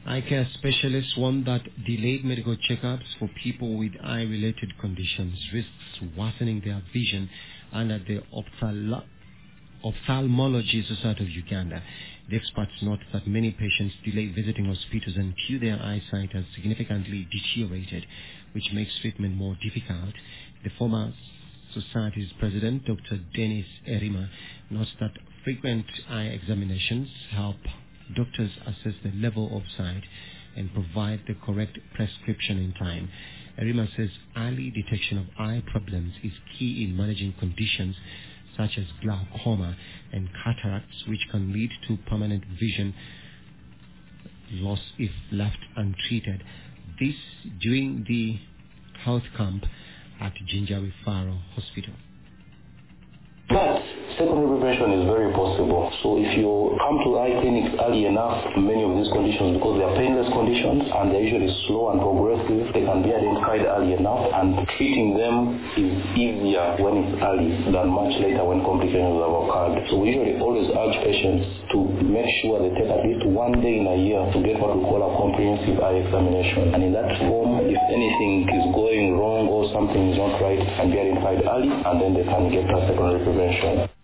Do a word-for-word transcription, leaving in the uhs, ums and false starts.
Eye care specialists warn that delayed medical checkups for people with eye-related conditions risks worsening their vision, and at the Ophthalmo- Ophthalmology Society of Uganda, the experts note that many patients delay visiting hospitals until their eyesight has significantly deteriorated, which makes treatment more difficult. The former Society's president, Doctor Dennis Erima, notes that frequent eye examinations help doctors assess the level of sight and provide the correct prescription in time. Erima says early detection of eye problems is key in managing conditions such as glaucoma and cataracts, which can lead to permanent vision loss if left untreated. This during the health camp at Jinja Referral Hospital. But secondary prevention is very possible. So if you come to eye clinics early enough, many of these conditions, because they are painless conditions and they're usually slow and progressive, they can be identified early enough, and treating them is easier when it's early than much later when complications have occurred. So we usually always urge patients to make sure they take at least one day in a year to get what we call a comprehensive eye examination. And in that form, if anything is going wrong or something is not right, can be identified early, and then they can get a secondary prevention.